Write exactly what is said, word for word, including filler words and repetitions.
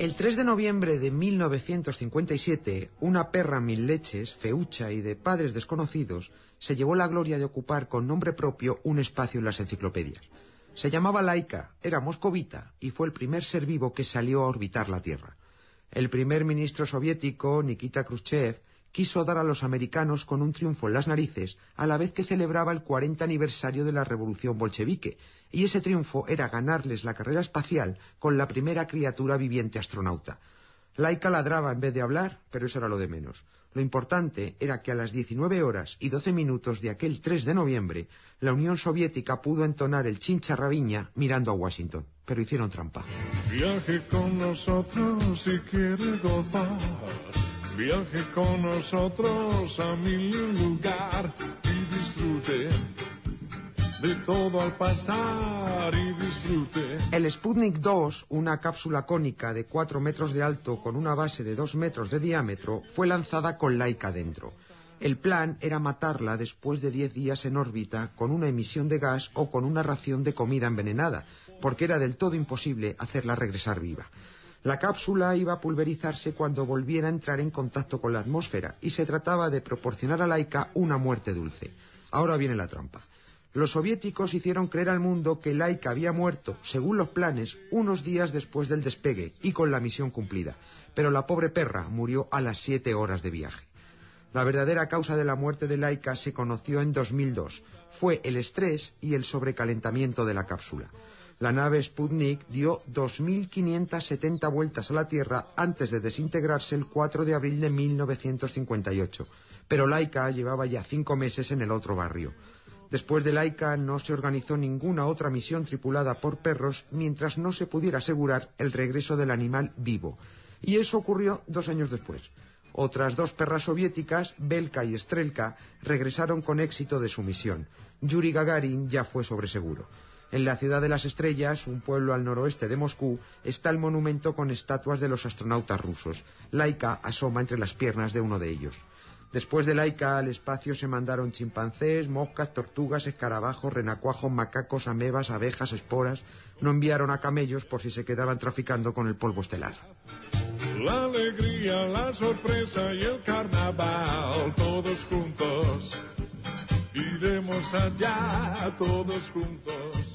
El tres de noviembre de mil novecientos cincuenta y siete, una perra mil leches, feucha y de padres desconocidos, se llevó la gloria de ocupar con nombre propio un espacio en las enciclopedias. Se llamaba Laika, era moscovita y fue el primer ser vivo que salió a orbitar la Tierra. El primer ministro soviético, Nikita Khrushchev, quiso dar a los americanos con un triunfo en las narices a la vez que celebraba el cuarenta aniversario de la revolución bolchevique, y ese triunfo era ganarles la carrera espacial con la primera criatura viviente astronauta. Laika ladraba en vez de hablar, pero eso era lo de menos. Lo importante era que a las diecinueve horas y doce minutos de aquel tres de noviembre, la Unión Soviética pudo entonar el Chincharrabiña mirando a Washington, pero hicieron trampa. Viaje con nosotros si quiere gozar. Viaje con nosotros a mil lugar y disfrute de todo al pasar y disfrute. El Sputnik dos, una cápsula cónica de cuatro metros de alto con una base de dos metros de diámetro, fue lanzada con Laika dentro. El plan era matarla después de diez días en órbita con una emisión de gas o con una ración de comida envenenada, porque era del todo imposible hacerla regresar viva. La cápsula iba a pulverizarse cuando volviera a entrar en contacto con la atmósfera y se trataba de proporcionar a Laika una muerte dulce. Ahora viene la trampa. Los soviéticos hicieron creer al mundo que Laika había muerto, según los planes, unos días después del despegue y con la misión cumplida. Pero la pobre perra murió a las siete horas de viaje. La verdadera causa de la muerte de Laika se conoció en dos mil dos. Fue el estrés y el sobrecalentamiento de la cápsula. La nave Sputnik dio dos mil quinientas setenta vueltas a la Tierra antes de desintegrarse el cuatro de abril de mil novecientos cincuenta y ocho, pero Laika llevaba ya cinco meses en el otro barrio. Después de Laika no se organizó ninguna otra misión tripulada por perros mientras no se pudiera asegurar el regreso del animal vivo. Y eso ocurrió dos años después. Otras dos perras soviéticas, Belka y Strelka, regresaron con éxito de su misión. Yuri Gagarin ya fue sobre seguro. En la Ciudad de las Estrellas, un pueblo al noroeste de Moscú, está el monumento con estatuas de los astronautas rusos. Laika asoma entre las piernas de uno de ellos. Después de Laika, al espacio se mandaron chimpancés, moscas, tortugas, escarabajos, renacuajos, macacos, amebas, abejas, esporas. No enviaron a camellos por si se quedaban traficando con el polvo estelar. La alegría, la sorpresa y el carnaval, todos juntos. Iremos allá, todos juntos.